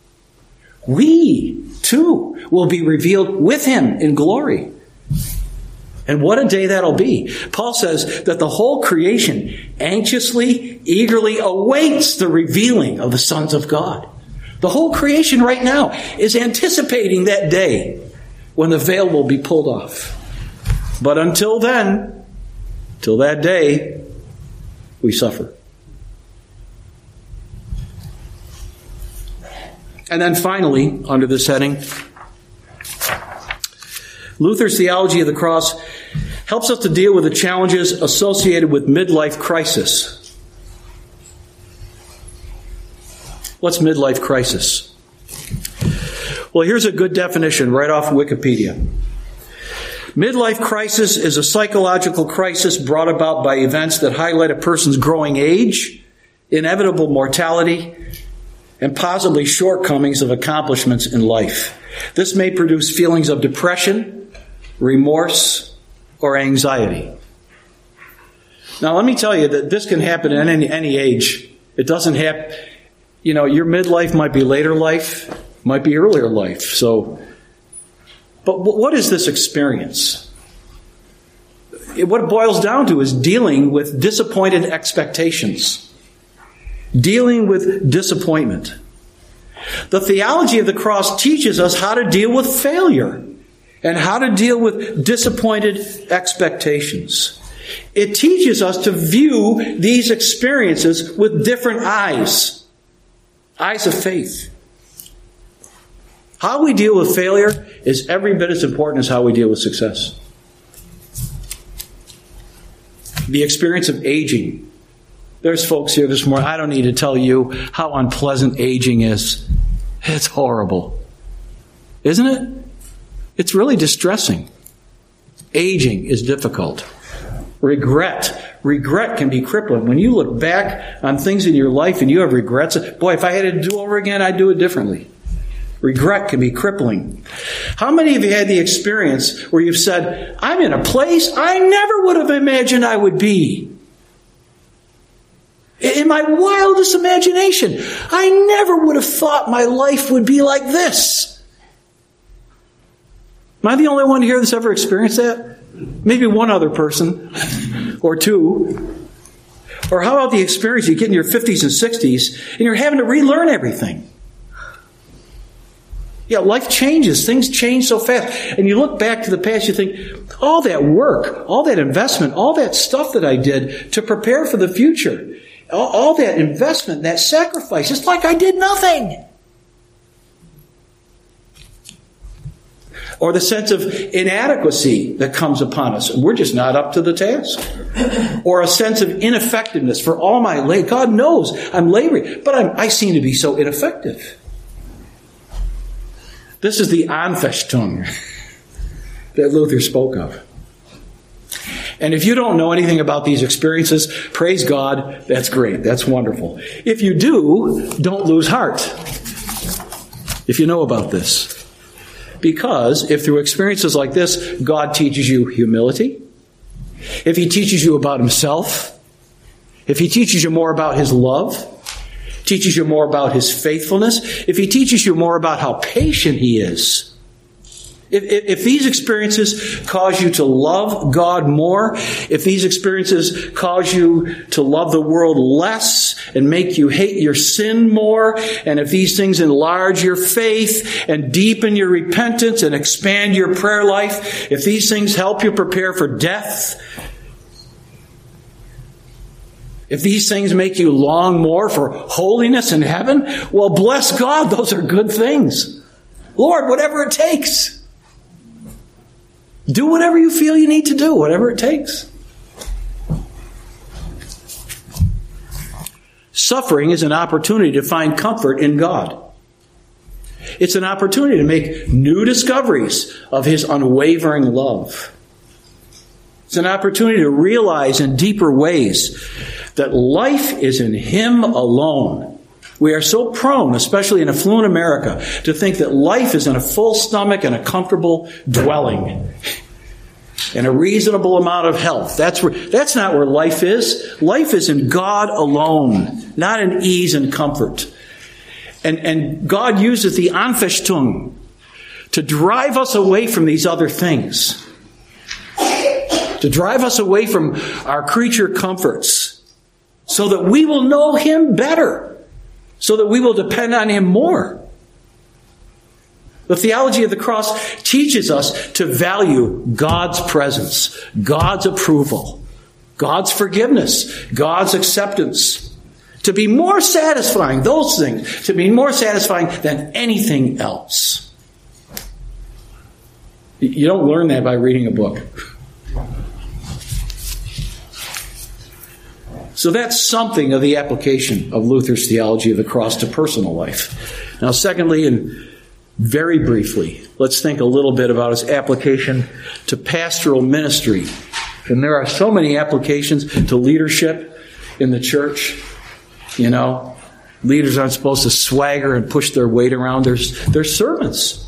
we too will be revealed with him in glory. And what a day that'll be. Paul says that the whole creation anxiously, eagerly awaits the revealing of the sons of God. The whole creation right now is anticipating that day when the veil will be pulled off. But until then, till that day, we suffer. And then finally, under this heading, Luther's theology of the cross helps us to deal with the challenges associated with midlife crisis. What's midlife crisis? Well, here's a good definition right off Wikipedia. Midlife crisis is a psychological crisis brought about by events that highlight a person's growing age, inevitable mortality, and possibly shortcomings of accomplishments in life. This may produce feelings of depression, remorse, or anxiety. Now, let me tell you that this can happen at any, any age. It doesn't happen, you know, your midlife might be later life, might be earlier life. So, but what is this experience? What it boils down to is dealing with disappointed expectations. Dealing with disappointment. The theology of the cross teaches us how to deal with failure and how to deal with disappointed expectations. It teaches us to view these experiences with different eyes. Eyes of faith. How we deal with failure is every bit as important as how we deal with success. The experience of aging. There's folks here this morning, I don't need to tell you how unpleasant aging is. It's horrible. Isn't it? It's really distressing. Aging is difficult. Regret. Regret can be crippling. When you look back on things in your life and you have regrets, boy, if I had to do over again, I'd do it differently. Regret can be crippling. How many of you had the experience where you've said, I'm in a place I never would have imagined I would be? In my wildest imagination, I never would have thought my life would be like this. Am I the only one here that's ever experienced that? Maybe one other person or two. Or how about the experience you get in your fifties and sixties and you're having to relearn everything? Yeah, life changes. Things change so fast. And you look back to the past, you think, all that work, all that investment, all that stuff that I did to prepare for the future, all, all that investment, that sacrifice, it's like I did nothing. Or the sense of inadequacy that comes upon us. We're just not up to the task. Or a sense of ineffectiveness for all my labor. God knows I'm laboring, but I'm, I seem to be so ineffective. This is the Anfechtung that Luther spoke of. And if you don't know anything about these experiences, praise God, that's great, that's wonderful. If you do, don't lose heart if you know about this. Because if through experiences like this, God teaches you humility, if He teaches you about Himself, if He teaches you more about His love, teaches you more about His faithfulness, if He teaches you more about how patient He is, If, if, if these experiences cause you to love God more, if these experiences cause you to love the world less and make you hate your sin more, and if these things enlarge your faith and deepen your repentance and expand your prayer life, if these things help you prepare for death, if these things make you long more for holiness in heaven, well, bless God, those are good things. Lord, whatever it takes. Do whatever you feel you need to do, whatever it takes. Suffering is an opportunity to find comfort in God. It's an opportunity to make new discoveries of His unwavering love. It's an opportunity to realize in deeper ways that life is in Him alone. We are so prone, especially in affluent America, to think that life is in a full stomach and a comfortable dwelling and a reasonable amount of health. That's where, that's not where life is. Life is in God alone, not in ease and comfort. And, and God uses the Anfechtung to drive us away from these other things, to drive us away from our creature comforts, so that we will know Him better. So that we will depend on Him more. The theology of the cross teaches us to value God's presence, God's approval, God's forgiveness, God's acceptance. To be more satisfying, those things, to be more satisfying than anything else. You don't learn that by reading a book. So that's something of the application of Luther's theology of the cross to personal life. Now, secondly, and very briefly, let's think a little bit about its application to pastoral ministry. And there are so many applications to leadership in the church. You know, leaders aren't supposed to swagger and push their weight around. There's, there's servants.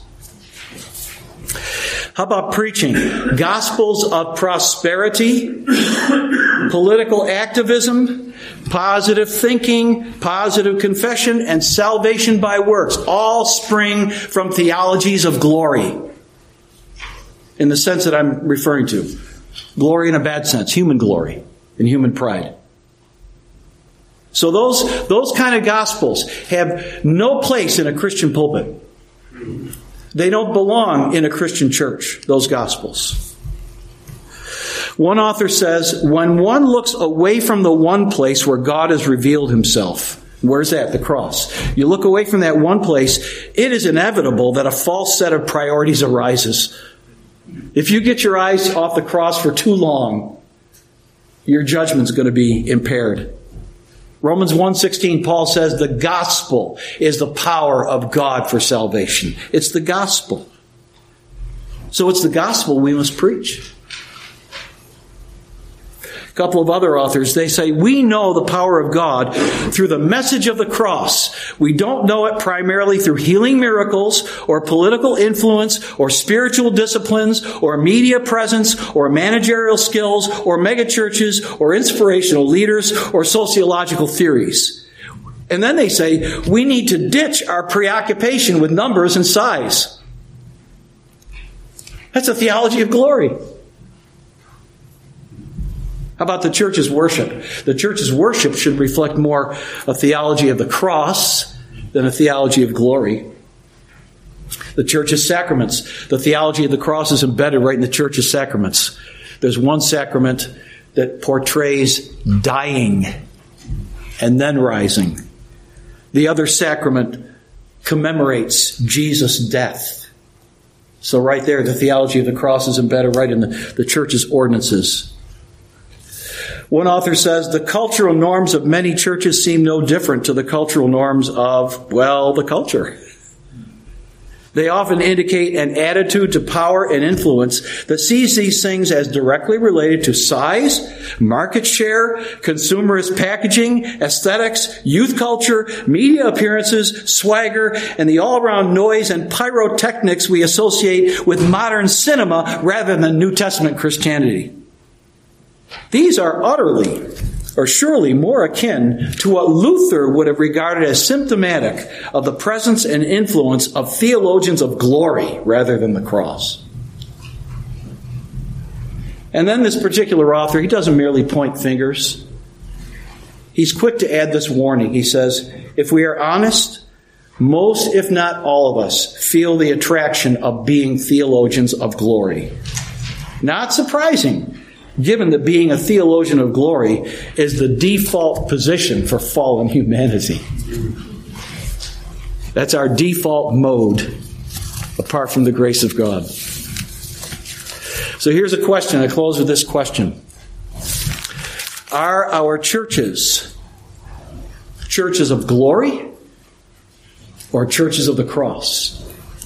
How about preaching? Gospels of prosperity, political activism, positive thinking, positive confession, and salvation by works all spring from theologies of glory. In the sense that I'm referring to. Glory in a bad sense, human glory and human pride. So those, those kind of gospels have no place in a Christian pulpit. They don't belong in a Christian church, those gospels. One author says, when one looks away from the one place where God has revealed Himself, where's that? The cross. You look away from that one place, it is inevitable that a false set of priorities arises. If you get your eyes off the cross for too long, your judgment's going to be impaired. Romans one sixteen, Paul says the gospel is the power of God for salvation. It's the gospel. So it's the gospel we must preach. A couple of other authors, they say, we know the power of God through the message of the cross. We don't know it primarily through healing miracles or political influence or spiritual disciplines or media presence or managerial skills or megachurches or inspirational leaders or sociological theories. And then they say, we need to ditch our preoccupation with numbers and size. That's a theology of glory. How about the church's worship? The church's worship should reflect more a theology of the cross than a theology of glory. The church's sacraments. The theology of the cross is embedded right in the church's sacraments. There's one sacrament that portrays dying and then rising. The other sacrament commemorates Jesus' death. So right there, the theology of the cross is embedded right in the, the church's ordinances. One author says, the cultural norms of many churches seem no different to the cultural norms of, well, the culture. They often indicate an attitude to power and influence that sees these things as directly related to size, market share, consumerist packaging, aesthetics, youth culture, media appearances, swagger, and the all-around noise and pyrotechnics we associate with modern cinema rather than New Testament Christianity. These are utterly or surely more akin to what Luther would have regarded as symptomatic of the presence and influence of theologians of glory rather than the cross. And then this particular author, he doesn't merely point fingers. He's quick to add this warning. He says, if we are honest, most, if not all of us, feel the attraction of being theologians of glory. Not surprising, given that being a theologian of glory is the default position for fallen humanity. That's our default mode, apart from the grace of God. So here's a question. I close with this question. Are our churches churches of glory or churches of the cross?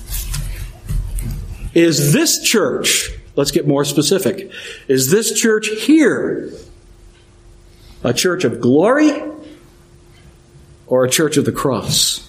Is this church, let's get more specific, is this church here a church of glory or a church of the cross?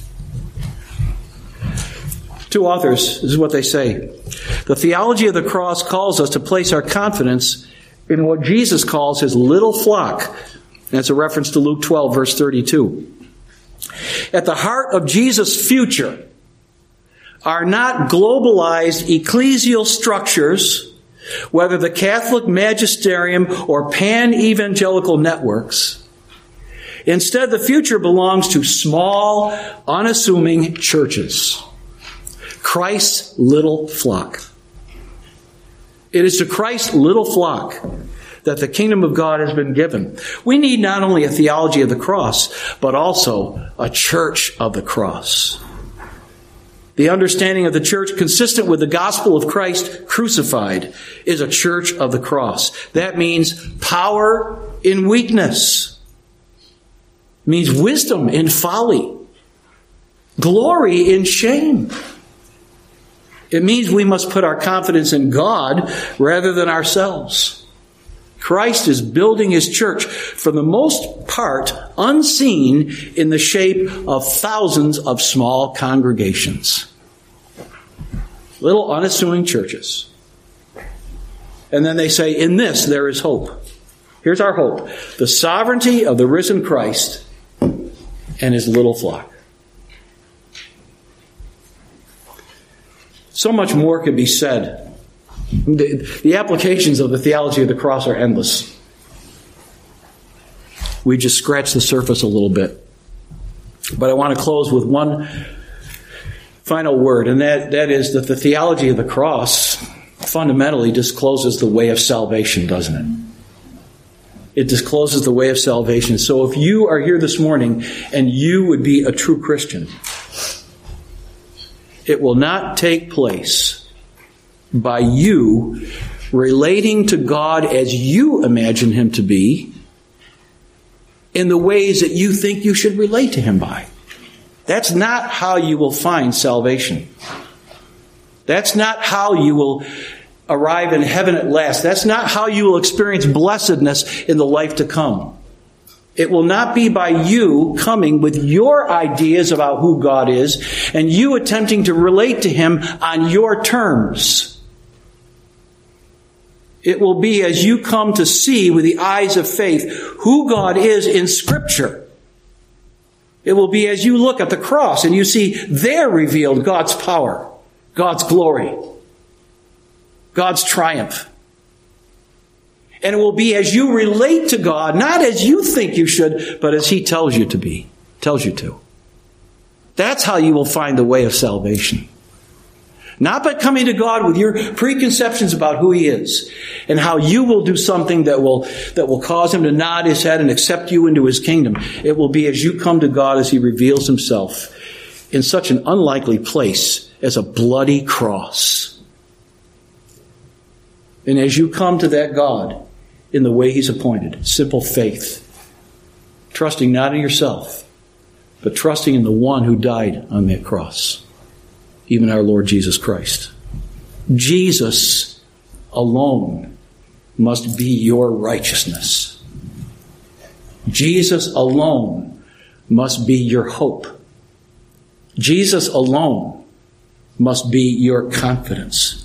Two authors, this is what they say. The theology of the cross calls us to place our confidence in what Jesus calls his little flock. That's a reference to Luke twelve, verse thirty-two. At the heart of Jesus' future are not globalized ecclesial structures, whether the Catholic magisterium or pan-evangelical networks. Instead, the future belongs to small, unassuming churches. Christ's little flock. It is to Christ's little flock that the kingdom of God has been given. We need not only a theology of the cross, but also a church of the cross. The understanding of the church consistent with the gospel of Christ crucified is a church of the cross. That means power in weakness. It means wisdom in folly. Glory in shame. It means we must put our confidence in God rather than ourselves. Christ is building his church, for the most part, unseen in the shape of thousands of small congregations. Little unassuming churches. And then they say, in this there is hope. Here's our hope. The sovereignty of the risen Christ and his little flock. So much more could be said. The, the applications of the theology of the cross are endless. We just scratched the surface a little bit. But I want to close with one final word, and that, that is that the theology of the cross fundamentally discloses the way of salvation, doesn't it? It discloses the way of salvation. So if you are here this morning and you would be a true Christian, it will not take place by you relating to God as you imagine him to be in the ways that you think you should relate to him by. That's not how you will find salvation. That's not how you will arrive in heaven at last. That's not how you will experience blessedness in the life to come. It will not be by you coming with your ideas about who God is and you attempting to relate to him on your terms. It will be as you come to see with the eyes of faith who God is in Scripture. It will be as you look at the cross and you see there revealed God's power, God's glory, God's triumph. And it will be as you relate to God, not as you think you should, but as he tells you to be, tells you to. That's how you will find the way of salvation. Not by coming to God with your preconceptions about who he is and how you will do something that will, that will cause him to nod his head and accept you into his kingdom. It will be as you come to God as he reveals himself in such an unlikely place as a bloody cross. And as you come to that God in the way he's appointed, simple faith, trusting not in yourself, but trusting in the one who died on that cross, even our Lord Jesus Christ. Jesus alone must be your righteousness. Jesus alone must be your hope. Jesus alone must be your confidence.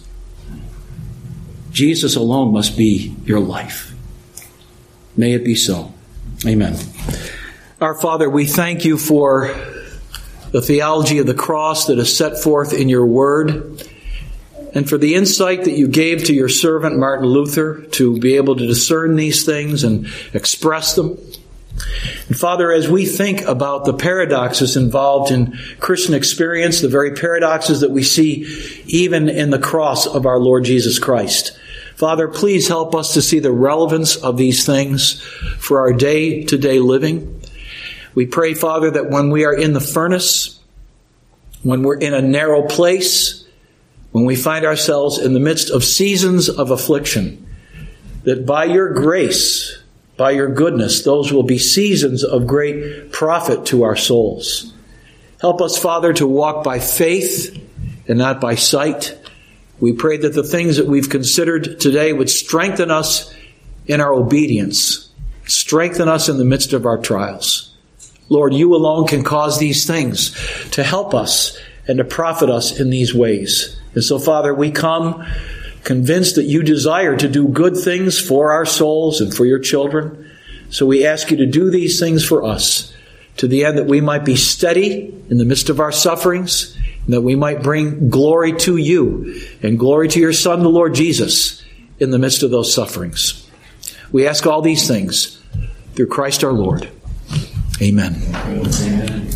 Jesus alone must be your life. May it be so. Amen. Our Father, we thank you for the theology of the cross that is set forth in your word, and for the insight that you gave to your servant Martin Luther to be able to discern these things and express them. And Father, as we think about the paradoxes involved in Christian experience, the very paradoxes that we see even in the cross of our Lord Jesus Christ, Father, please help us to see the relevance of these things for our day-to-day living. We pray, Father, that when we are in the furnace, when we're in a narrow place, when we find ourselves in the midst of seasons of affliction, that by your grace, by your goodness, those will be seasons of great profit to our souls. Help us, Father, to walk by faith and not by sight. We pray that the things that we've considered today would strengthen us in our obedience, strengthen us in the midst of our trials. Lord, you alone can cause these things to help us and to profit us in these ways. And so, Father, we come convinced that you desire to do good things for our souls and for your children. So we ask you to do these things for us, to the end that we might be steady in the midst of our sufferings, and that we might bring glory to you and glory to your Son, the Lord Jesus, in the midst of those sufferings. We ask all these things through Christ our Lord. Amen. Amen.